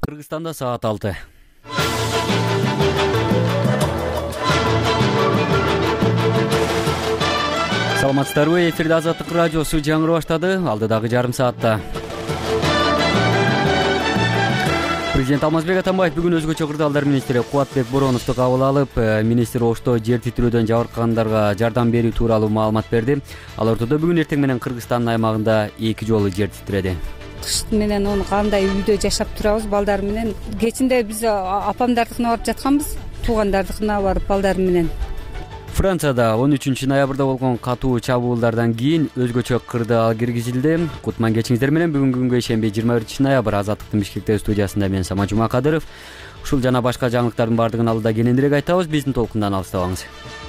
Кыргызстанда саат 6. Саламатсыздарбы, эфирде Азаттык радиосу жаңыры баштады. Алдыдагы жарым саатта Президент Алмазбек Атамбаев бүгүн өзгөчө кырдаалдар министри Кубатбек Бороновду кабыл алып, министр Ошто жер титирөөдөн жабыркагандарга жардам берүү тууралуу маалымат берди. Ал ортодо бүгүн эртең менен Кыргызстандын аймагында 2 жолу жер титиреди. Кыш менен оны кандай үйдө жашап турабыз балдар менен. Кечинде биз апамдардыкына барып жатканбыз, туугандардыкына барып балдар менен. Францияда 13 ноябрда болгон катуу чабуулдардан кийин өзгөчө кырдаал киргизилди. Кутман кечиңиздер менен бүгүнкү күнгө шемби 21 ноябрь Азаттыктын Бишкектеги студиясында мен Самат Жумакадыров. Ушул жана башка жаңылыктардын баардыгын алдыда кененирээк айтабыз. Биздин толкундан алыстабаңыз.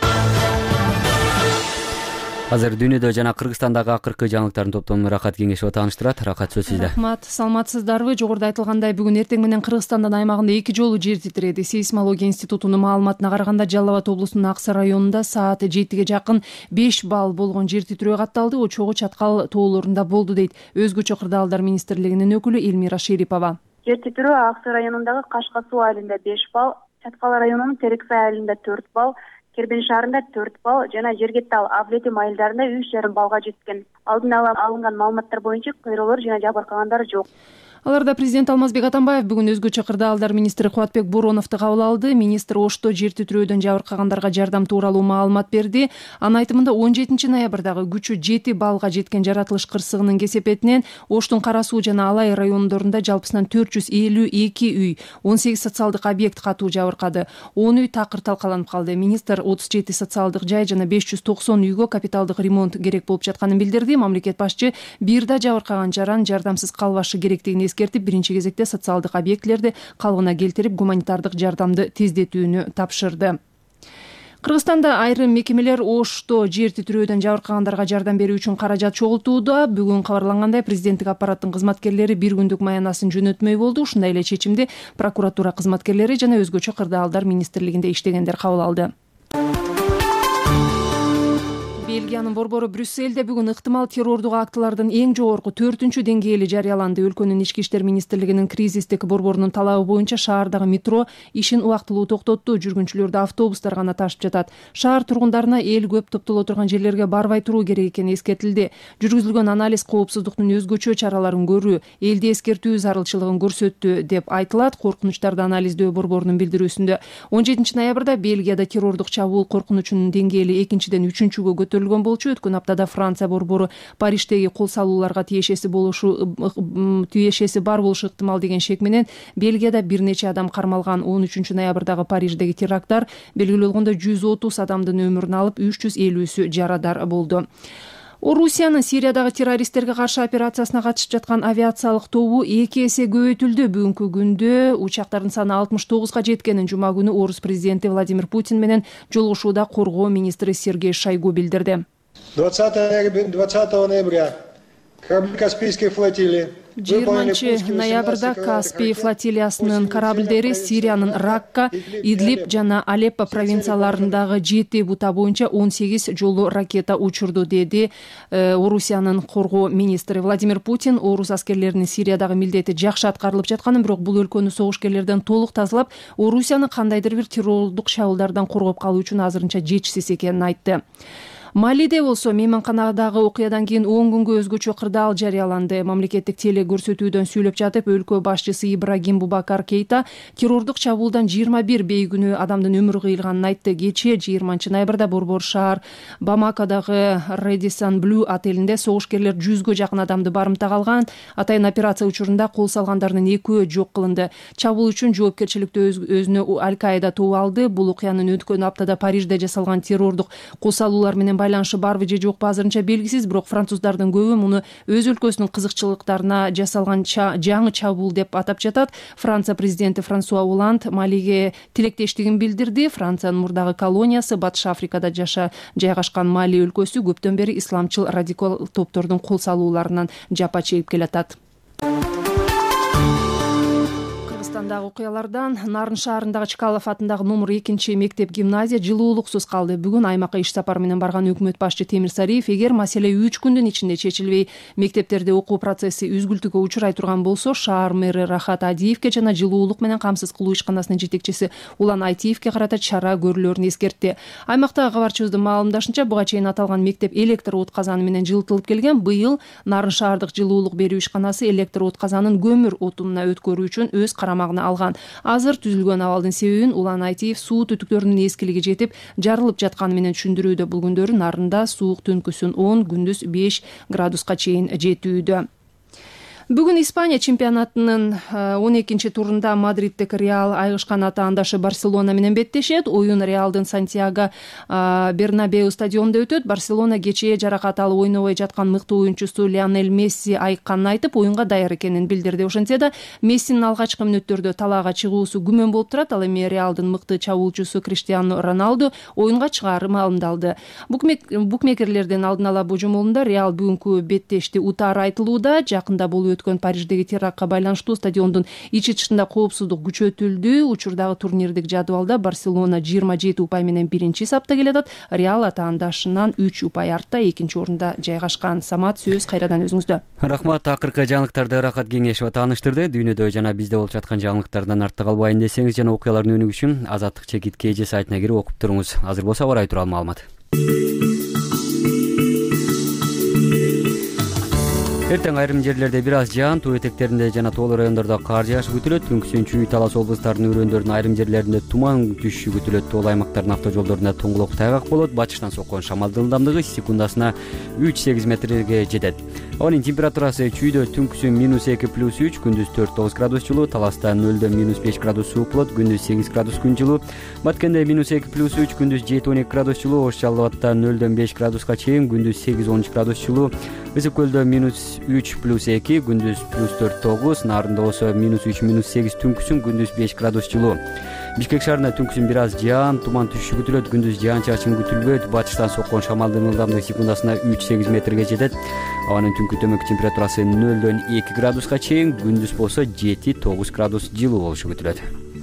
Азыр дүйнөдө жана Кыргызстандагы акыркы жаңылыктардын топтомун Рахат Кеңешова тааныштырат. Рахат, сөз сизде. Рахмат, саламатсыздарбы? Жогоруда айтылгандай, бүгүн эртең менен Кыргызстандын аймагында 2 жолу жер титиреди. Сейсмология институтунун маалыматына караганда, Жалал Абад облусунун Аксы районунда саат 7ге жакын 5 балл болгон жер титирөө катталды. О чогуу Чаткал тоолорунда болду, дейт өзгөчө кырдаалдар министрлигинин өкүлү Элмира Шерипова. Жер титирөө Аксы районундагы Кашка суу айылында 5 балл, Чаткал районунун Терексай айылында 4 балл, Кербен шаарында 4 балл жана Жергеттал, Авлетим айылдарында 3,5 баллга жеткен. Алдын ала алынган маалыматтар боюнча кыйроолор жана жабыркагандар жок. Аларда президент Алмазбек Атамбаев бүгүн өзгөчө кырдаалдар министри Кубатбек Бороновду кабыл алды. Министр Ошто жер титирөөдөн жабыркагандарга жардам тууралуу маалымат берди. Анын айтымында 17 ноябрдагы күчү 7 баллга жеткен жаратылыш кырсыгынын кесепетинен Оштун Кара суу жана Алай райондорунда жалпысынан 452 үй, 18 социалдык объект катуу жабыркады. 10 үй такыр талкаланып калды. Министр 37 социалдык жай жана 590 үйгө капиталдык ремонт керек болуп жатканын билдирди. Мамлекет башчы бир да жабыркаган жаран жардамсыз калбашы керектигин эскертип, биринчи кезекте социалдык объектилерди калыбына келтирип, гуманитардык жардамды тездетүүнү тапшырды. Кыргызстанда айрым мекемелер Ошто жер титирөөдөн жабыркагандарга жардам берүү үчүн каражат чогултууда. Бүгүн кабарлангандай, президенттик аппараттын кызматкерлери 1 күндүк маянасын жөнөтмөй болду. Ушундай эле чечимди прокуратура кызматкерлери жана өзгөчө кырдаалдар министрлигинде иштегендер кабыл алды. Бельгиянын борбору Брюссельде бүгүн ыктымал террордук актылардын эң жогорку 4-чү деңгээли жарыяланды. Өлкөнүн ички иштер министрлигинин кризистик борборунун талабы боюнча шаардагы метро ишин убактылуу токтотту. Жүргүнчүлөрдү автобустар гана ташып жатат. Шаар тургундарына эл көп топтоло турган жерлерге барбай туруу керек экени эскертилди. Жүргүзүлгөн анализ коопсуздуктун өзгөчө чараларын көрүү, элди эскертүү зарылчылыгын көрсөттү деп айтылат коркунучтарды анализдөө борборунун билдирүүсүндө. 17 ноябрда Бельгияда террордук чабуул коркунучунун деңгээли 2-ден 3-гө көтөрүлгөн болчу. Өткөн аптада Франция борбору Париштеги кол салууларга тиешеси бар болушу ыктымал деген шек менен Бельгияда бир нече адам кармалган. 13 ноябрдагы Париждеги теракттар белгилүү болгондой 130 адамдын өмүрүн алып, 350сү жарадар болду. Орусиянын Сириядагы террористтерге каршы операциясына катышып жаткан авиациялык тобу 2 эсе көбөйтүлдү. Бүгүнкү күндө учактардын саны 69га жеткенин жума күнү орус президенти Владимир Путин менен жолугушууда коргоо министри Сергей Шойгу билдирди. 20 ноября корабли Каспийской флотилии 20 ноябрда Каспий флотилиясынын кораблдери Сириянын Ракка, Идлиб жана Алеппо провинцияларындагы 7 бута боюнча 18 жолу ракета учурду, деди Орусиянын коргоо министри. Владимир Путин орус аскерлеринин Сириядагы милдети жакшы аткарылып жатканын, бирок бул өлкөнү согушкерлерден толук тазалап, Орусияны кандайдыр бир террордук чабуулдардан коргоп калуу үчүн азырынча жетишсиз экенин айтты. Малиде болсо мейманканадагы окуядан кийин 10 күнгө өзгөчө кырдаал жарыяланды. Мамлекеттик теле көрсөтүүдөн сүйлөп жатып, өлкө башчысы Ибрагим Бубакар Кейта террордук чабуулдан 21 бейгүнөө адамдын өмүрү кыйылганын айтты. Кечээ 20 ноябрда борбор шаар Бамакодагы Radisson Blu отелинде согушкерлер 100гө жакын адамды барымтага алган. Атайын операция учурунда кол салгандардын 2-өө жок кылынды. Чабуул үчүн жоопкерчиликти өзүнө Аль-Каида тобу алды. Бул окуянын өткөн аптада Парижде жасалган террордук кол салуулар менен байланышы барбы же жокпу азырынча белгисиз, бирок француздардын көбү муну өз өлкөсүнүн кызыкчылыктарына жасалган жаңы чабуул деп атап жатат. Франция президенти Франсуа Оланд Малиге тилектештигин билдирди. Франциянын мурдагы колониясы Батыш Африкада жайгашкан Мали өлкөсү көптөн бери исламчыл радикал топтордун кол салууларынан жапа чегип келатат. жайындагы окуялардан Нарын шаарындагы Чкалов атындагы номер 2 мектеп гимназия жылуулуксуз калды. Бүгүн аймакка иш сапары менен барган өкмөт башчы Темир Сариев эгер маселе 3 күндүн ичинде чечилбей мектептерде окуу процесси үзгүлтүүгө учурай турган болсо, шаар мэри Рахат Адиевке жана жылуулук менен камсыз кылуу ишканасынын жетекчиси Улан Айтиевке карата чара көрүлөрүн эскертти. Аймактагы кабарчыбыздын маалымдашынча, буга чейин аталган мектеп электр от казаны менен жылытылып келген. Быйыл Нарын шаардык жылуулук берүү ишканасы электр от казанын көмүр отунуна өткөрүү үчүн өз карамагына алган. Азыр түзүлгөн абалдын себебин Улан Айтиев суу түтүктөрүнүн эскилиги жетип, жарылып жатканы менен түшүндүрүүдө. Бул күндөрү Нарында суук түнкүсүн 10, күндүз 5 градуска чейин жетүүдө. Бүгүн Испания чемпионатынын 12-турунда Мадридтик Реал айгышкан атаандашы Барселона менен беттешет. Оюн Реалдын Сантьяго Бернабеу стадионунда өтөт. Барселона кечээ жаракат алып ойнобой жаткан мыкты оюнчусу Лионель Месси айыкканын айтып, оюнга даяр экенин билдирди. Ошентсе да Мессинин алгачкы мүнөттөрдө талаага чыгуусу күмөн болуп турат. Ал эми Реалдын мыкты чабуулчусу Криштиану Роналду оюнга чыгаары маалымдалды. Букмекерлердин алдын ала божомолунда Реал бүгүнкү беттешти утаары айтылууда. Жакында болуп өткөн Париждеги терактка байланыштуу стадиондун ичи-тышында коопсуздук күчөтүлдү. Учурдагы турнирдик жадвалда Барселона 27 упай менен биринчи сапта келет. Реал атаандашынан 3 упай артта 2-орунда жайгашкан. Самат, сөз кайрадан өзүңүздө. Рахмат. Акыркы жаңылыктарды Рахат Кеңешова тааныштырды. Дүйнөдө жана бизде болуп жаткан жаңылыктардан артта калбайын десеңиз жана окуялардын өнүгүшү үчүн Азаттык чекит KG сайтына кирип окуп туруңуз. Азыр болсо абарай тууралуу маалымат. Эртең айрым жерлерде бир аз жаан, тоо этектеринде жана тоолуу райондордо кар жаашы күтүлөт. Түнкүсүн Чүй, Талас облустарынын өрөөндөрүнүн айрым жерлеринде туман түшүшү күтүлөт. Тоолуу аймактардын автожолдорунда тоңголок тайгак болот. Батыштан соккон шамалдын ылдамдыгы секундасына 3-8 метрге жетет. Ауанын температурасы Чүйдө түнкүсүн -2+3, күндүз 4-9 градус жылуу, Таласта 0-5 градус суук болот, күндүз 8 градус күн жылуу, Баткенде -2+3, күндүз 7-12 градус жылуу, Ош Жалал Абадта 0-5 градуска чейин, күндүз 8-13 градус жылуу, Ысык көлдө -3+2, күндүз +4-9, Нарында болсо -3-8, түнкүсүн күндүз 5 градус жылуу. Бишкек шаарында түнкүсүн бир аз жаан, туман түшүшү күтүлөт, күндүз жаан-чачын күтүлбөйт. Батыштан соккон шамалдын ылдамдыгы секундасына 3-8 метрге жетет. Абанын түнкү төмөнкү температурасы 0-2 градуска чейин, күндүз болсо 7-9 градус жылуу болушу күтүлөт.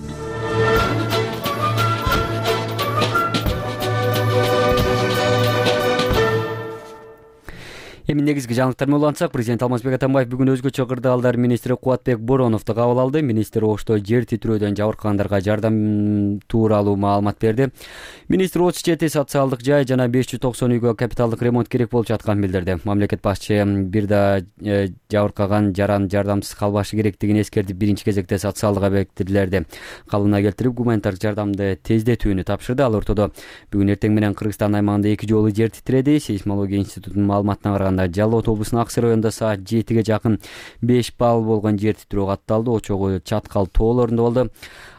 Эми негизги жаңылыктар менен улантсак, президент Алмазбек Атамбаев бүгүн өзгөчө кырдаалдар министри Кубатбек Бороновду кабыл алды. Министр Ошто жер титирөөдөн жабыркагандарга жардам тууралуу маалымат берди. Министр 37 социалдык жай жана 590 үйгө капиталдык ремонт керек болуп жатканын билдирди. Мамлекет башчы бир да жабыркаган жаран жардамсыз калбашы керектигин эскертип, биринчи кезекте социалдык объектилерди калыбына келтирип, гуманитардык жардамды тездетүүнү тапшырды. Ал ортодо бүгүн эртең менен Кыргызстан аймагында 2 жолу жер титиреди. Сейсмология институтунун маалыматына караганда Жалал Абад облусунун Аксы районунда саат 7-ге жакын 5 балл болгон жер титирөө катталды. Очогу Чаткал тоолорунда болду.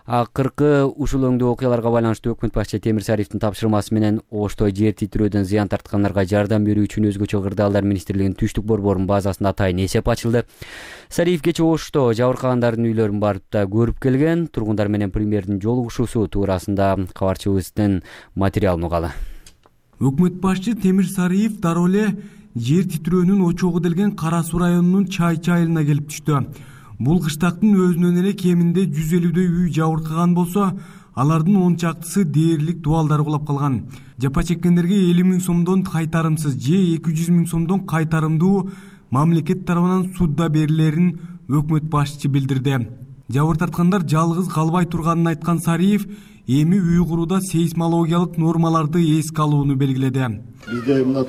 Акыркы ушул өңдүү окуяларга байланыштуу өкмөт башчы Темир Сариевдин тапшырмасы менен Ошто жер титирөөдөн зыян тарткандарга жардам берүү үчүн өзгөчө кырдаалдар министрлигинин түштүк борборунун базасында атайын эсеп ачылды. Сариев кечээ Ошто жабыркагандардын үйлөрүн барып да көрүп келген. Тургундар менен премьердин жолугушуусу туурасында кабарчыбыздын материалын угалы. Өкмөт башчы Темир Сариев дароо эле жер титирөөнүн очогу делген Кара Суу районунун Чайчы айылына келип түштү. Бул кыштактын өзүнөн эле кеминде 150 үй жабыркаган болсо, алардын 10 чактысы дээрлик дубалдар кулап калган. Жапа чеккендерге 50 000 сомдон кайтарымсыз же 200 000 сомдон кайтарымдуу мамлекет тарабынан судда берилерин өкмөт башчы билдирди. Жабыр тарткандар жалгыз калбай турганын айткан Сариев эми үй курууда сейсмологиялык нормаларды эске алууну белгиледи. Бизде мына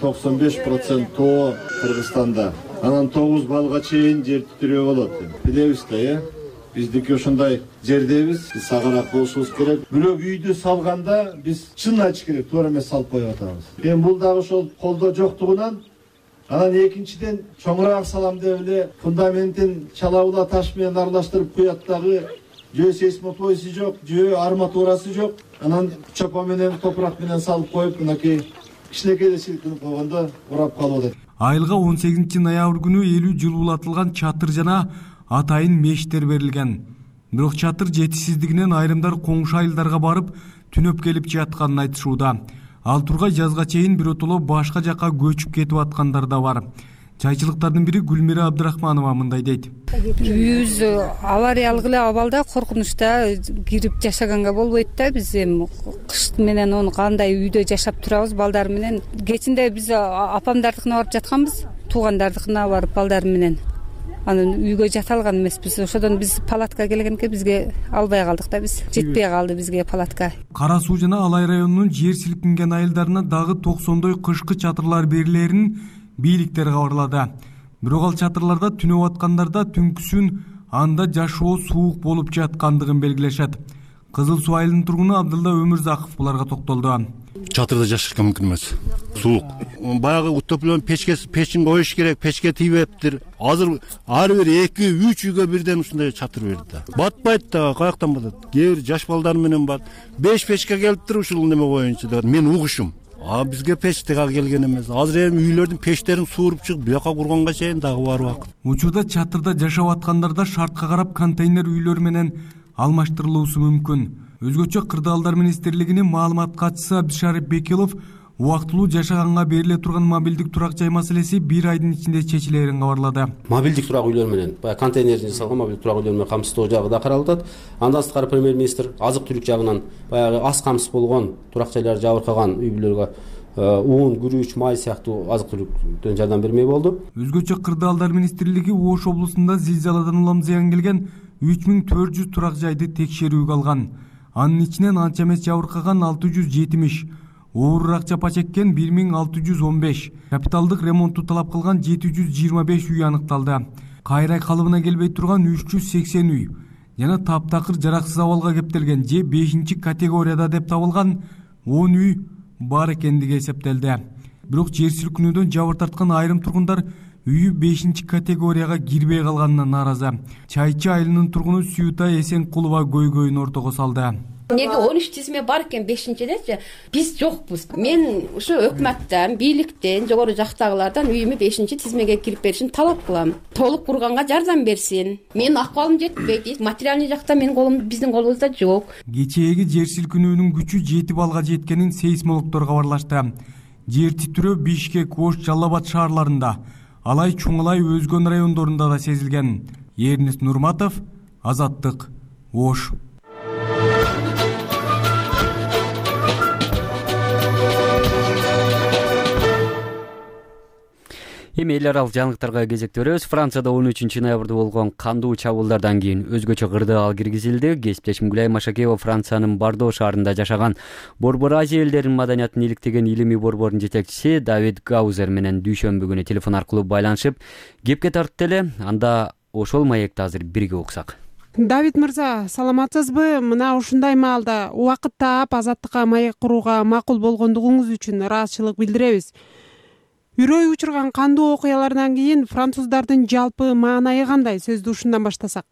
95% тоо Кыргызстанда. Анан 9 балга чейин жер титирөө болот. Билебиз да, биздики ошондой жердебиз. Сагараак болушубуз керек. Бирок үйдү салганда биз чын айтыш керек, туура эмес салып коюп атабыз. Эми бул дагы ошол колдо жоктугунан, анан экинчиден чоңураак салам деп эле фундаментин чалабыла таш менен аралаштырып куят дагы. Жөө сейсмоплойсу жок, жөө арматурасы жок. Анан чопо менен, топурак менен салып коюп, мынакей кичинекей силкинип койгондо урап калып атат. Айылга 18 ноябрь күнү 50 жылуулатылган чатыр жана атайын мештер берилген. Бирок чатыр жетишсиздигинен айрымдар коңшу айылдарга барып түнөп келип жатканын айтышууда. Ал тургай жазга чейин биротоло башка жака көчүп кетип аткандар да бар. Чайчылыктардын бири Гүлмира Абдырахманова мындай дейт. Үйүбүз авариялык эле абалда, коркунучта кирип жашаганга болбойт да. Биз эми кыш менен onu кандай үйдө жашап турабыз балдар менен. Кечинде биз апамдардыкына барып жатканбыз, туугандардыкына барып балдар менен. Анан үйгө жата алган эмеспиз. Ошодон биз палатка келгенке бизге албай калдык да, биз жетпей калды бизге палатка. Кара Суу жана Алай районунун жер силкинген айылдарына дагы 90 кышкы чатырлар берилерин бийликтер кабарлады. Бирок ал чатырларда түнөп аткандарда түнкүсүн анда жашоо суук болуп жаткандыгын белгилешет. Кызыл Суу айылынын тургуну Абдылда Өмүрзаков буларга токтолду. Чатырда жашашка мүмкүн эмес. Суук. Баягы утоплен печин коюш керек, печке тийбептир. Азыр ар бир 2-3 үйгө бирден ушундай чатыр берди. Батпайт да, каяктан батат? Кээ бир жаш балдар менен бат. 5 печке келиптир ушул неме боюнча да. Мен угушум. Бизге печ тега келген эмес. Азыр эми үйлөрдүн печтерин сууруп чыгып, буяка курганга чейин дагы бар убакыт. Учурда чатырда жашап аткандарда шартка карап контейнер үйлөр менен алмаштырылуусу мүмкүн. Өзгөчө Кырдаалдар министрлигинин маалымат катчысы Абдышарып Бекилов убактылуу жашаганга бериле турган мобилдик турак жай маселеси 1 айдын ичинде чечилерин кабарлады. Мобилдик турак үйлөр менен, баягы контейнерден жасалган мобилдик турак үйлөр менен камсыздоо жагы да каралып атат. Андан сырткары премьер-министр азык-түлүк жагынан баягы аз камсыз болгон турак жайлар жабыркаган үй бүлөлөргө уун, күрүч, май сыяктуу азык-түлүктөн жардам бермей болду. Өзгөчө Кырдаалдар министрлиги Ош облусунда зилзаладан улам зыян келген 3400 турак жайды текшерүүгө алган. Анын ичинен анча эмес жабыркаган 670, оорураак жапа чеккен 1615, капиталдык ремонтту талап кылган 725 үй аныкталды. Кайрай калыбына келбей турган 380 үй жана таптакыр жараксыз абалга кептелген же 5-категорияда деп табылган 10 үй бар экендиги эсептелди. Бирок жер силкинүүдөн жабыр тарткан айрым тургундар үйү 5-категорияга кирбей калганына нааразы. Чайчы айылынын тургуну Сүйүта Эсенкулова көйгөйүн ортого салды. Неге 13 тизме бар экен 5-дечи биз жокпуз. Мен ушу өкмөттөн, бийликтен, жогору жактагылардан үйүмө 5-тизмеге кирип беришин талап кылам. Толук курганга жардам берсин. Менин акыбалым жетпейт. Материалдык жакта менин колум, биздин колубузда жок. Кечээги жер силкинүүнүн күчү 7 балга жеткенин сейсмологдор кабарлашты. Жер титирөө Бишкек, Ош, Жалал Абад шаарларында, Алай, Чуңалай, Өзгөн райондорунда да сезилген. Эрнис Нурматов, Азаттык, Ош. Эми эл аралык жаңылыктарга кезектөрөбүз. Францияда 13 ноябрда болгон кандуу чабуулдардан кийин өзгөчө кырдаал киргизилди. Кесиптешим Гүлай Машакеева Франциянын Бардо шаарында жашаган Борбор Азия элдеринин маданиятын иликтеген илимий борбордун жетекчиси Давид Гаузер менен дүйшөмбү күнү телефон аркылуу байланышып кепке тартты эле. Анда ошол маекти азыр бирге уксак. Давид мырза, саламатсызбы? Мына ушундай маалда убакыт таап азаттыкка маек курууга макул болгондугуңуз үчүн ыраазычылык билдиребиз. Үрөй учурган кандуу окуялардан кийин француздардын жалпы маанайы кандай? Сөздү ушундан баштасак.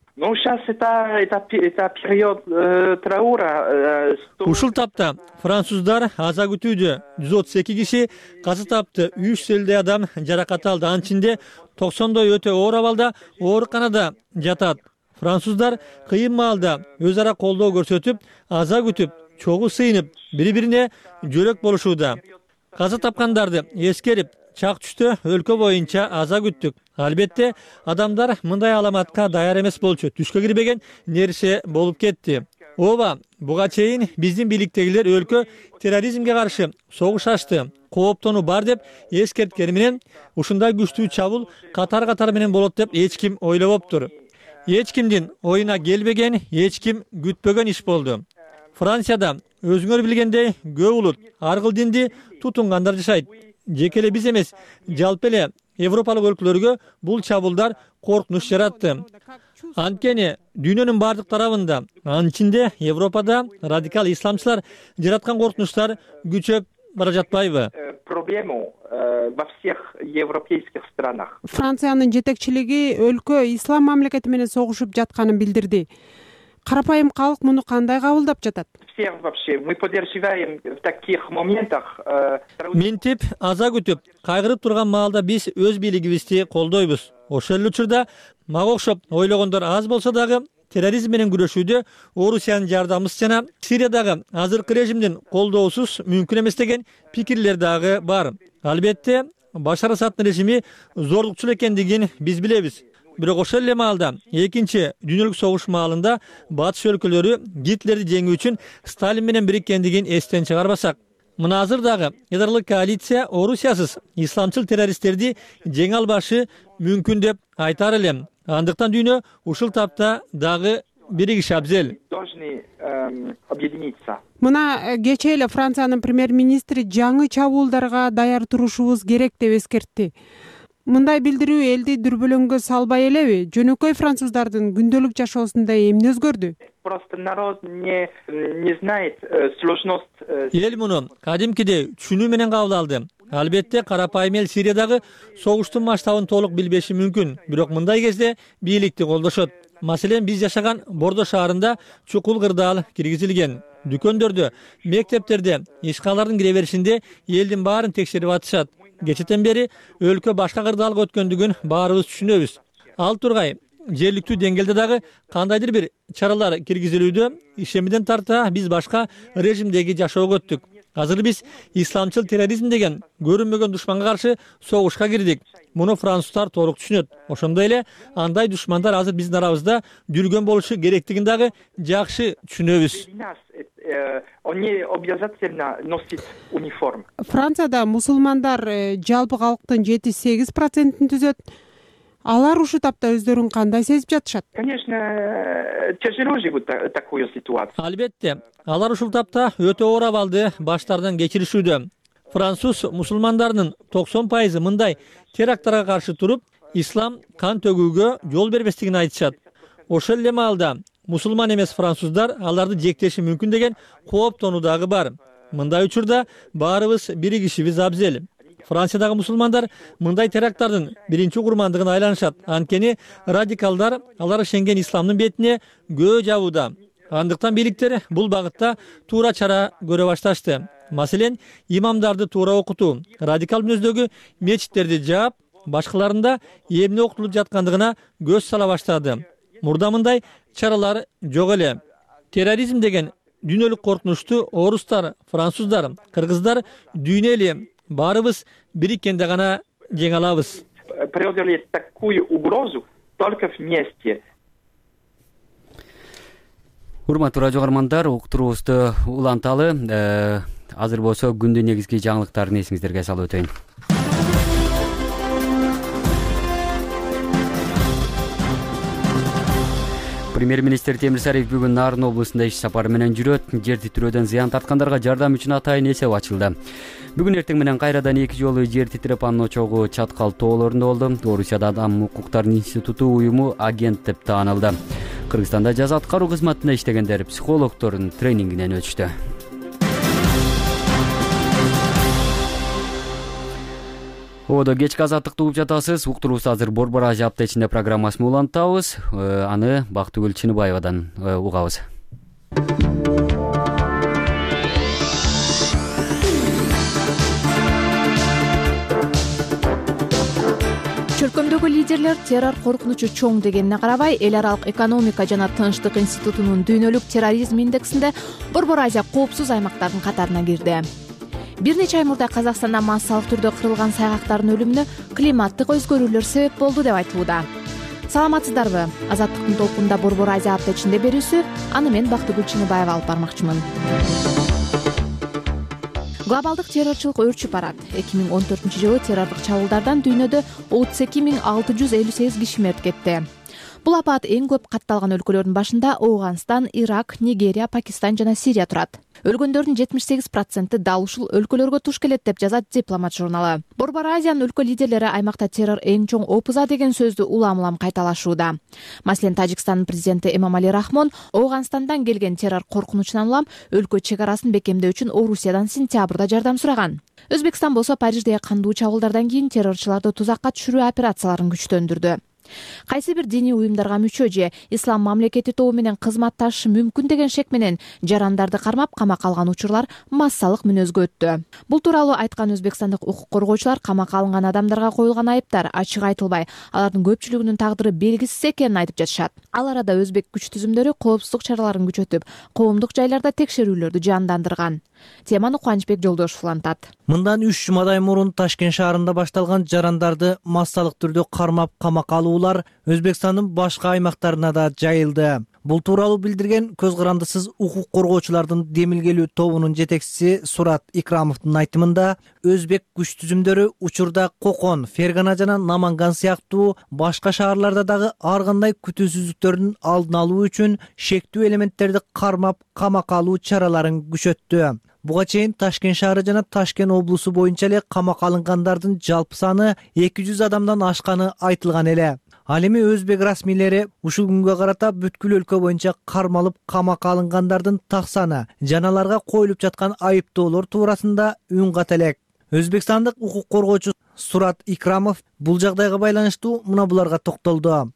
Ушул тапта француздар аза күтүүдө. 132 киши каза тапты, 300 адам жаракат алды. Анын ичинде 90 өтө оор абалда ооруканада жатат. Француздар кыйын маалда өз ара колдоо көрсөтүп, аза күтүп, чогуу сыйынып, бири-бирине жөрөк болушууда. Каза тапкандарды эскерип, чак түштө өлкө боюнча аза күттүк. Албетте, адамдар мындай аламатка даяр эмес болчу. Түшкө кирбеген нерсе болуп кетти. Ооба, буга чейин биздин бийликтегилер өлкө терроризмге каршы согуш ачты. Кооптонуу бар деп эскерткени менен ушундай күчтүү чабуул катар менен болот деп эч ким ойлобоптур. Эч кимдин оюна келбеген, эч ким күтпөгөн иш болду. Францияда өзүңөр билгендей көп улут, ар кыл динди тутунгандар жашайт. Жеке эле биз эмес, жалпы эле Европалык өлкөлөргө бул чабуулдар коркунуч жаратты. Анткени дүйнөнүн бардык тарабында, анын ичинде Европада радикал исламчылар жараткан коркунучтар күчөп бара жатпайбы? Во всех европейских странах. Франциянын жетекчилиги өлкө ислам мамлекети менен согушуп жатканын билдирди. Карапайым калк муну кандай кабылдап жатат? Всех вообще мы поддерживаем в таких моментах. Минтип, аза күтүп, кайгырып турган маалда биз өз бийлигибизди колдойбуз. Ошол эле учурда мага окшоп ойлогондор аз болсо дагы терроризм менен күрөшүүдө Орусиянын жардамы жана Сириядагы азыркы режимдин колдоосуз мүмкүн эмес деген пикирлер дагы бар. Албетте, Башар Асаддын режими зордукчул экендигин биз билебиз. Бирок ошол эле маалда экинчи дүйнөлүк согуш маалында батыш өлкөлөрү Гитлерди жеңүү үчүн Сталин менен бириткендигин эстен чыгарбасак, мына азыр дагы ядролук коалиция Орусиясыз исламчыл террористтерди жеңе албашы мүмкүн деп айтар элем. Андыктан дүйнө ушул тапта дагы биригиши абзел. Мына кечээ эле Франциянын премьер-министри жаңы чабуулдарга даяр турушубуз керек деп эскертти. Мындай билдирүү элди дүрбөлөңгө салбай элеби? Жөнөкөй француздардын күндөлүк жашоосунда эмне өзгөрдү? Эл муну кадимкидей түшүнүү менен кабыл алды. Албетте карапайым эл Сириядагы согуштун масштабын толук билбеши мүмкүн, бирок мындай кезде бийликти колдошот. Маселен, биз жашаган Бордо шаарында чукул кырдаал киргизилген. Дүкөндөрдө, мектептерде, ишканалардын кире беришинде элдин баарын текшерип атышат. Кечетен бери өлкө башка кырдаалга өткөндүгүн баарыбыз түшүнөбүз. Ал тургай жергиликтүү деңгээлде дагы кандайдыр бир чаралар киргизилүүдө, ишемиден тарта биз башка режимдеги жашоого өттүк. Азыр биз исламчыл терроризм деген көрүнмөгөн душманга каршы согушка кирдик. Муну француздар толук түшүнөт. Ошондой эле андай душмандар азыр биздин арабызда жүргөн болушу керектигин дагы жакшы түшүнөбүз. Францияда мусулмандар жалпы калктын 7-8%-ин түзөт. Алар ушу тапта өздөрүн кандай сезип жатышат? Албетте, алар ушул тапта өтө оор абалды баштардан кечиришүүдө. Француз мусулмандарынын 90% мындай теракттарга каршы туруп, ислам кан төгүүгө жол бербестигин айтышат. Ошол эле маалда мусулман эмес француздар аларды жектеши мүмкүн деген кооптонуу дагы бар. Мындай учурда баарыбыз биригишибиз абзел. Франциядагы мусулмандар мындай теракттардын биринчи курмандыгын айланышат. Анткени радикалдар алар ишенген исламдын бетине көө жабууда. Андыктан бийликтер бул багытта туура чара көрө башташты. Маселен, имамдарды туура окутуу, радикал мүнөздөгү мечиттерди жаап, башкаларында эмне окутулуп жаткандыгына көз сала баштады. Мурда мындай чаралар жок эле. Терроризм деген дүйнөлүк коркунучту орустар, француздар, кыргыздар дүйнө эли баарыбыз бириккенде гана жеңе алабыз. Преодолеть такую угрозу только вместе. Урматтуу радио каармандар, уктуруубузду уланталы. Азыр болсо күндүн негизги жаңылыктарын эсиңиздерге салып өтөйүн. Премьер-министр Темир Сариев бүгүн Нарын облусунда иш сапары менен жүрөт. Жер титирөөдөн зыян тарткандарга жардам үчүн атайын эсеп ачылды. Бүгүн эртең менен кайрадан 2 жолу жер титиреп анын очогу Чаткал тоолорунда болду. Орусияда Адам укуктарынын институту уюму агент деп таанылды. Кыргызстанда жаза аткаруу кызматында иштегендер психологдордун тренингинен өтүштү. Одо кечки азаттыкты угуп жатасыз. Уктуруубуз азыр Борбор Азия аптечинде программасын улантабыз. Аны Бактыгүл Чыныбаевадан угабыз. Чөлкөмдөгү лидерлер террор коркунучу чоң дегенине карабай, эл аралык экономика жана тынчтык институтунун дүйнөлүк терроризм индексинде Борбор Азия коопсуз аймактардын катарына кирди. Бир нече ай мурда Казакстанда массалык түрдө кырылган сайгактардын өлүмүнө климаттык өзгөрүүлөр себеп болду деп айтылууда. Саламатсыздарбы? Азаттыктын толкунда Борбор Азия аптечинде берүүсү, аны мен Бактыгүл Чыныбаева алып бармакчымын. Глобалдык террорчулук өрчүп барат. 2014-жылы террордук чабуулдардан дүйнөдө 32.658 киши мерт кетти. Бул апат эң көп катталган өлкөлөрдүн башында Афганистан, Ирак, Нигерия, Пакистан жана Сирия турат. Өлгөндөрдүн 78% дал ушул өлкөлөргө туш келет деп жазат Дипломат журналы. Борбор Азиянын өлкө лидерлери аймакта террор эң чоң опуза деген сөздү улам-улам кайталашууда. Маселен, Тажикстандын президенти Эмомали Рахмон Афганистандан келген террор коркунучунан улам өлкө чек арасын бекемдөө үчүн Орусиядан сентябрда жардам сураган. Өзбекстан болсо Париждеги кандуу чабуулдардан кийин террорчуларды тузакка түшүрүү операцияларын күчтөндүрдү. Кайсы бир диний уюмдарга мүчө же ислам мамлекети тобу менен кызматташышы мүмкүн деген шек менен жарандарды кармап камакка алган учурлар массалык мүнөзгө өттү. Бул тууралуу айткан өзбекстандык укук коргоочулар камакка алынган адамдарга коюлган айыптар ачык айтылбай, алардын көпчүлүгүнүн тагдыры белгисиз экенин айтып жатышат. Ал арада өзбек күч түзүмдөрү коопсуздук чараларын күчөтүп, коомдук жайларда текшерүүлөрдү жандандырган. Теманы Кубанычбек Жолдошев улантат. Мындан 3 жумадай мурун Ташкент шаарында башталган жарандарды массалык түрдө кармап камакка алуулар Өзбекстандын башка аймактарына да жайылды. Бул тууралуу билдирген көз карандысыз укук коргоочулардын демилгелүү тобунун жетекчиси Сурат Икрамовдун айтымында, өзбек күч түзүмдөрү учурда Кокон, Фергана жана Наманган сыяктуу башка шаарларда дагы ар кандай күтүүсүздүктөрдүн алдын алуу үчүн шектүү элементтерди кармап камакка алуу чараларын күчөттү. Буга чейин Ташкент шаары жана Ташкент облусу боюнча эле камакка алынгандардын жалпы саны 200 адамдан ашканы айтылган эле. Ал эми өзбек расмийлери ушул күнгө карата бүткүл өлкө боюнча кармалып камакка алынгандардын так саны жана аларга коюлуп жаткан айыптоолор туурасында үн ката элек. Өзбекстандык укук коргоочу Сурат Икрамов бул жагдайга байланыштуу мына буларга токтолду.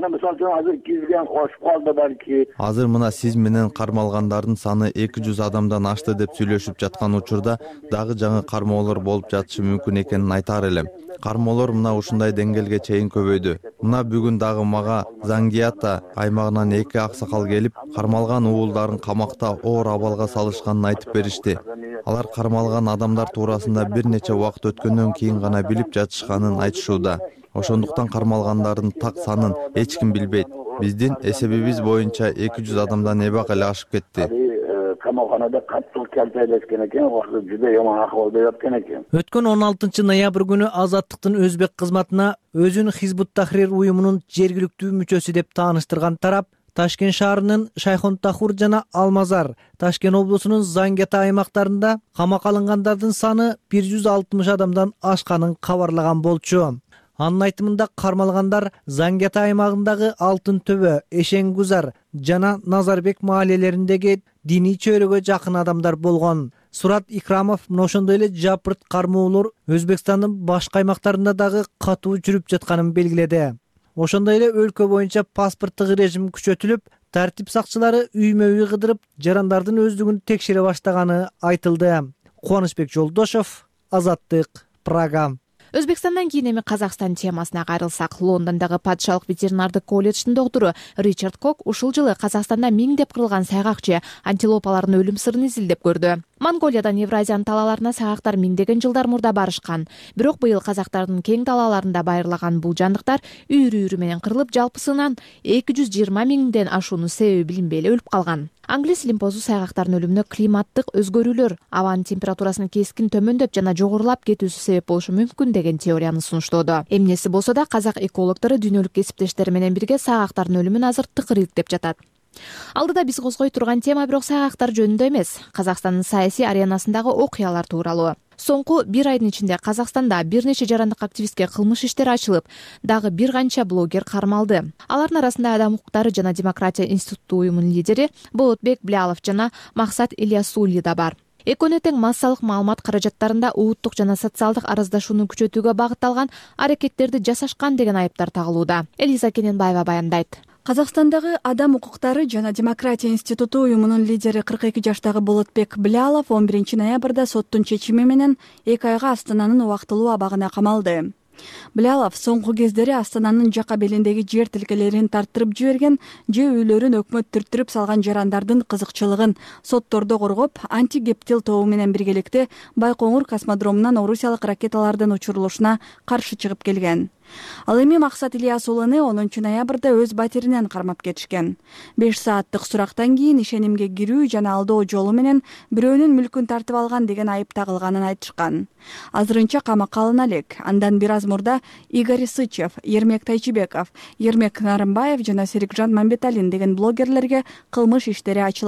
Азыр мына сиз менен кармалгандардын саны 200 адамдан ашты деп сүйлөшүп жаткан учурда дагы жаңы кармоолор болуп жатышы мүмкүн экенин айтар элем. Кармоолор мына ушундай деңгээлге чейин көбөйдү. Мына бүгүн дагы мага Зангиата аймагынан 2 аксакал келип, кармалган уулдарын камакта оор абалга салышканын айтып беришти. Алар кармалган адамдар туурасында бир нече убакыт өткөндөн кийин гана билип жатышканын айтышууда. Ошондуктан кармалгандардын так санын эч ким билбейт. Биздин эсебибиз боюнча 200 адамдан эбак эле ашып кетти. Камалханада катуу келтелешкен экен, жүдө жаман акыбалда жаткан экен. Өткөн 16 ноябрь күнү Азаттыктын өзбек кызматына өзүн Хизбут Тахрир уюмунун жергиликтүү мүчөсү деп тааныштырган тарап Ташкент шаарынын Шайхонтахур жана Алмазар, Ташкент облусунун Зангиата аймактарында камакка алынгандардын саны 160 адамдан ашканын кабарлаган болчу. Анын айтымында кармалгандар Зангиата аймагындагы Алтын Төбө, Эшенгузар жана Назарбек маалелериндеги диний чөйрөгө жакын адамдар болгон. Сурат Икрамов ошондой эле жапырт кармоолор Өзбекстандын башка аймактарында дагы катуу жүрүп жатканын белгиледи. Ошондой эле өлкө боюнча паспорттук режим күчөтүлүп, тартип сакчылары үймө-үй кыдырып, жарандардын өздүгүн текшере баштаганы айтылды. Кубанычбек Жолдошев, Азаттык, Прага. Өзбекстандан кийин эми Казакстан темасына кайрылсак, Лондондогу падышалык ветеринардык колледждин доктору Ричард Кок ушул жылы Казакстанда миңдеп кырылган сайгакчы антилопалардын өлүм сырын изилдеп көрдү. Монголиядан Евразиянын талааларына сайгактар миңдеген жылдар мурда барышкан. Бирок быйыл казактардын кең талааларында байырлаган бул жандыктар үйрү-үйрү менен кырылып, жалпысынан 220 миңден ашуунун себеби билинбей эле өлүп калган. Англис лимпозу сайгактардын өлүмүнө климаттык өзгөрүүлөр, абанын температурасынын кескин төмөндөп жана жогорулап кетүүсү себеп болушу мүмкүн деген теорияны сунуштоодо. Эмнеси болсо да казак экологдору дүйнөлүк кесиптештери менен бирге сайгактардын өлүмүн азыр тыкыр иликтеп жатат. Алдыда биз козгой турган тема бирок сайгактар жөнүндө эмес, Казакстандын саясий аренасындагы окуялар тууралуу. Соңку 1 айдын ичинде Казакстанда бир нече жарандык активистке кылмыш иштери ачылып, дагы бир канча блогер кармалды. Алардын арасында Адам укуктары жана демократия институту уюмунун лидери Болотбек Блялов жана Максат Ильясули да бар. Экөөнү тең массалык маалымат каражаттарында улуттук жана социалдык араздашууну күчөтүүгө багытталган аракеттерди жасашкан деген айыптар тагылууда. Элиза Кененбаева баяндайт. Казакстандагы Адам укуктары жана демократия институту уюмунун лидери 42 жаштагы Болотбек Блялов 11 ноябрда соттун чечими менен 2 айга Астананын убактылуу абагына камалды. Блялов соңку кездери Астананын жака белиндеги жер тилкелерин тарттырып жиберген же үйлөрүн өкмөт түрттүрүп салган жарандардын кызыкчылыгын соттордо коргоп, антигептил тобу менен биргеликте Байкоңур космодромунан орусиялык ракеталардын учурулушуна каршы чыгып келген. Ал эми Максат Ильясуланы 10 ноябрда өз батиринен кармап кетишкен. 5 сааттык сурактан кийин ишенимге кирүү жана алдоо жолу менен бирөөнүн мүлкүн тартып алган деген айып тагылганын айтышкан. Азырынча камакка алына элек. Андан бир аз мурда Игорь Сычев, Ермек Тайчыбеков, Ермек Нарымбаев жана Серикжан Мамбеталин деген блогерлерге кылмыш иштери ачылган.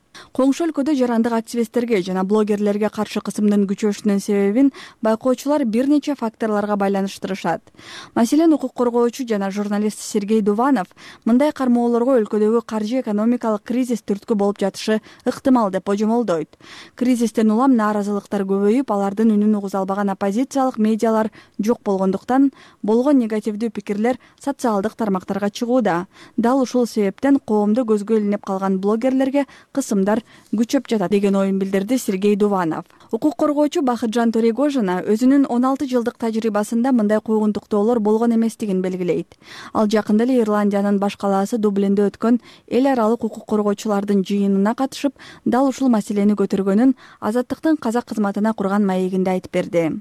Коңшу өлкөдө жарандык активисттерге жана блогерлерге каршы кысымдын күчөшүнүн себебин байкоочулар бир нече факторлорго байланыштырышат. Маселен, укук коргоочу жана журналист Сергей Дуванов мындай кармоолорго өлкөдөгү каржы экономикалык кризис түрткү болуп жатышы ыктымал деп божомолдойт. Кризистен улам нааразылыктар көбөйүп, алардын үнүн угуза албаган оппозициялык медиалар жок болгондуктан болгон негативдүү пикирлер социалдык тармактарга чыгууда. Дал ушул себептен коомдо көзгө илинип калган блогерлерге кысымдар күчөп жатат деген оюн билдирди Сергей Дуванов. Укук коргоочу Бахытжан Торегожина өзүнүн 16 жылдык тажрыйбасында мындай куугунтуктоолор болгон эместигин белгилейт. Ал жакында эле Ирландиянын баш калаасы Дублинде өткөн эл аралык укук коргоочулардын жыйынына катышып, дал ушул маселени көтөргөнүн Азаттыктын казак кызматына курган маегинде айтып берди.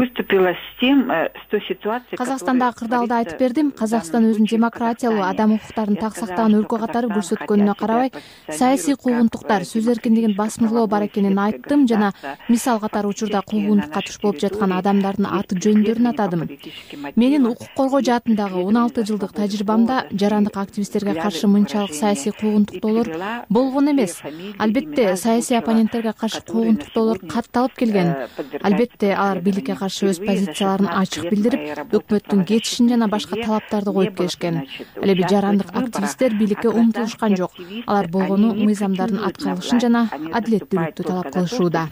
Казакстандагы кырдаалды айтып бердим. Казакстан өзүн демократиялуу, адам укуктарын так сактаган өлкө катары көрсөткөнүнө карабай, саясий куугунтуктар, сөз эркиндигин басмырлоо бар экенин айттым жана мисал катары учурда куугунтукка туш болуп жаткан адамдардын аты жөндөрүн атадым. Менин укук коргоо жаатындагы 16 жылдык тажрыйбамда жарандык активисттерге каршы мынчалык саясий куугунтуктоолор болгон эмес. Албетте, саясий оппоненттерге каршы куугунтуктоолор катталып келген. Албетте, алар бийликке каршы өз позицияларын ачык билдирип, өкмөттүн кетишин жана башка талаптарды коюп келишкен. Ал эми жарандык активисттер бийликке умтулушкан жок. Алар болгону мыйзамдардын аткарылышын жана адилеттүүлүктү талап кылышууда.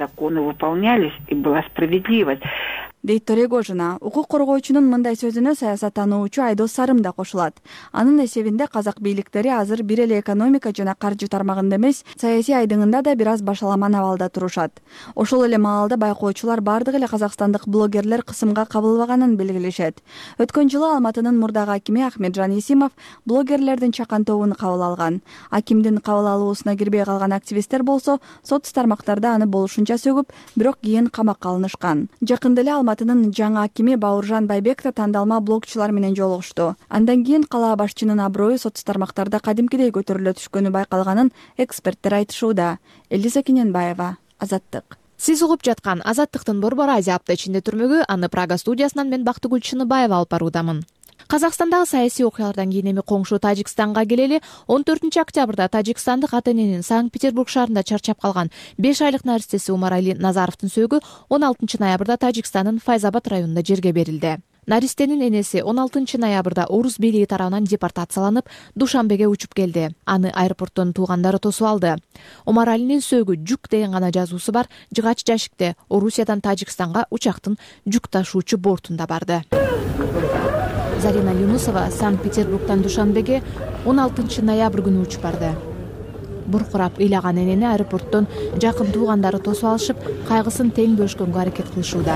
Дейт Торегожина. Укук коргоочунун мындай сөзүнө саясаттануучу Айдос Сарым да кошулат. Анын эсебинде казак бийликтери азыр бир эле экономика жана каржы тармагында эмес, саясий айдыңында да бир аз башаламан абалда турушат. Ошол эле маалда байкоочулар бардык эле казакстандык блогерлер кысымга кабылбаганын белгилешет. Өткөн жылы Алматынын мурдагы акими Ахметжан Исимов блогерлердин чакан тобун кабыл алган. Акимдин кабыл алуусуна кирбей калган активисттер болсо, сот тармактарда аны болушунча сөгүп, бирок кийин камакка алынышкан. Жакында эле Алматынын жаңы акими Бауыржан Байбек да тандалма блогчулар менен жолугушту. Андан кийин кала башчынын аброю сот тармактарда кадимкидей көтөрүлө түшкөнү байкалганын эксперттер айтышууда. Элиза Кененбаева, Азаттык. Сиз угуп жаткан Азаттыктын Борбор Азия апта ичинде түрмөгү, аны Прага студиясынан мен Бактыгүл Чыныбаева алып баруудамын. Казакстандагы саясий окуялардан кийин эми коңшу Тажикстанга келели. 14 октябрда тажикстандык ата-эненин Санкт-Петербург шаарында чарчап калган 5 айлык наристеси Умарали Назаровдун сөөгү 16 ноябрда Тажикстандын Файзабад районунда жерге берилди. Наристенин энеси 16 ноябрда орус бийлиги тарабынан депортацияланып, Душанбеге учуп келди. Аны аэропорттон туугандары тосуп алды. Умаралинин сөөгү жүк деген гана жазуусу бар жыгач жашикте Орусиядан Тажикстанга учактын жүк ташуучу бортунда барды. Зарина Юнусова Санкт-Петербургтан Душанбеге 16 ноябрь күнү учуп барды. Буркурап ыйлаган энени аэропорттон жакын туугандары тосуп алышып, кайгысын тең бөлүшкөнгө аракет кылышууда.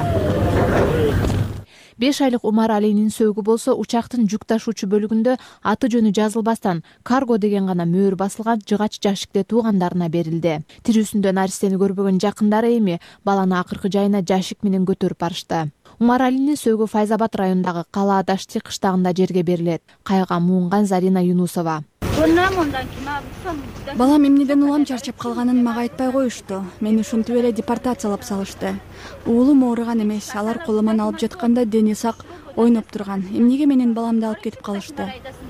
5 айлык Умаралинин сөөгү болсо учактын жүк ташуучу бөлүгүндө аты жөнү жазылбастан карго деген гана мөөр басылган жыгач жашикте туугандарына берилди. Тирүүсүндө наристени көрбөгөн жакындары эми баланы акыркы жайына жашик менен көтөрүп барышты. Умаралинин сөөгү Файзабад районундагы Кала Дашти кыштагында жерге берилет. Кайга муунган Зарина Юнусова. Балам эмнеден улам чарчап калганын мага айтпай коюшту. Мени ушинтип эле депортациялап салышты. Уулум ооруган эмес, алар колуман алып жатканда дени сак ойноп турган. Эмнеге менин баламды алып кетип калышты?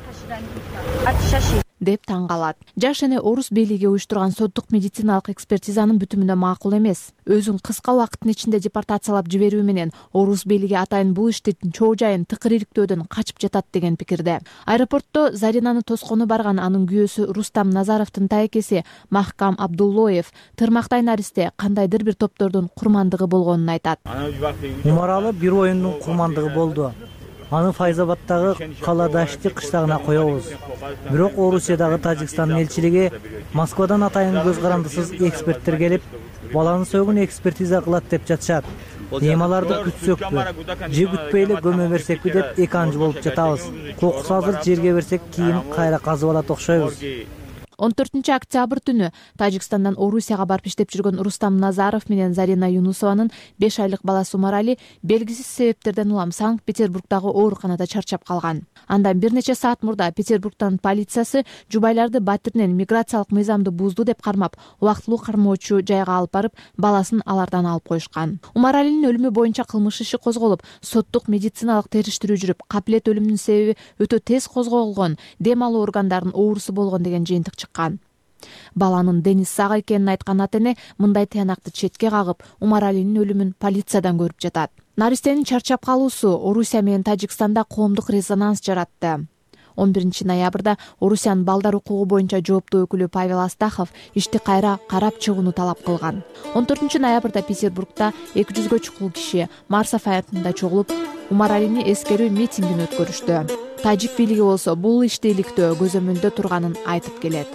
Деп таң калат. Жаш эне орус бийлиги уюштурган соттук медициналык экспертизанын бүтүмүнө макул эмес. Өзүн кыска убакыттын ичинде депортациялап жиберүү менен орус бийлиги атайын бул иштин чоо жайын тыкыр иликтөөдөн качып жатат деген пикирде. Аэропортто Заринаны тоскону барган анын күйөөсү Рустам Назаровдун тайкеси Махкам Абдуллоев тырмактай наристе кандайдыр бир топтордун курмандыгы болгонун айтат. Умаралы бир оюндун курмандыгы болду. Аны Файзабадтагы Кала Дашти кыштагына коебуз. Бирок Орусиядагы Тажикстандын элчилиги Москвадан атайын көз карандысыз эксперттер келип, баланын сөөгүн экспертиза кылат деп жатышат. Эми аларды күтсөкпү, же күтпөй эле көмө берсекпи деп эки анжы болуп жатабыз. Кокус азыр жерге берсек кийин кайра казып алат окшойбуз. 14 октябрь түнү Тажикстандан Орусияга барып иштеп жүргөн Рустам Назаров менен Зарина Юнусованын 5 айлык баласы Умарали белгисиз себептерден улам Санкт-Петербургдагы ооруканада чарчап калган. Андан бир нече саат мурда Петербургтан полициясы жубайларды батиринен миграциялык мыйзамды бузду деп кармап, убактылуу кармоочу жайга алып барып, баласын алардан алып коюшкан. Умаралинин өлүмү боюнча кылмыш иши козголуп, соттук медициналык териштирүү жүрүп, капилет өлүмүнүн себеби өтө тез козголгон, дем алуу органдарынын оорусу болгон деген жыйынтык чыккан. Баланын Денис Сага экенин айткан ата эне мындай тыянакты четке кагып, Умаралинин өлүмүн полициядан көрүп жатат. Наристенин чарчап калуусу Орусия менен Тажикстанда коомдук резонанс жаратты. 11 ноябрда Орусиянын балдар укугу боюнча жооптуу өкүлү Павел Астахов ишти кайра карап чыгууну талап кылган. 14 ноябрда Петербургда 200гө чукул киши Марсов аянтында чогулуп, Умаралини эскерүү митингин өткөрүштү. Тажик бийлиги болсо бул ишти иликтөө көзөмөлдө турганын айтып келет.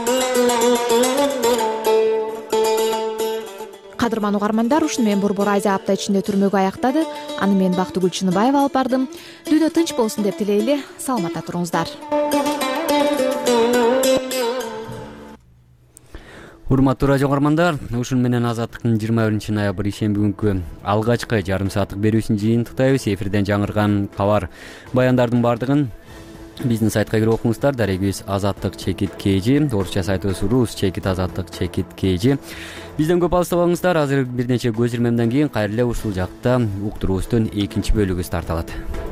Кадырман угармандар, ушуну менен Борбор Азия апта ичинде түрмөгө аяктады. Аны мен Бактыгүл Чыныбаева алып бардым. Дүйнө тынч болсун деп тилейли. Саламатта туруңуздар. Урматтуу радио угармандар, ушуну менен Азаттыктын 21 ноябрь ишемби күнкү алгачкы жарым сааттык берүүсүн жыйынтыктайбыз. Эфирден жаңырган кабар баяндардын бардыгын биздин сайтка кирип окуңуздар. Дарегибиз azattik.kg, орусча сайтыбыз rus.azattik.kg. Бизден көп алыстабаңыздар. Азыр бир нече көз ирмемден кийин кайра эле ушул жакта уктуруубуздун экинчи бөлүгү старталат.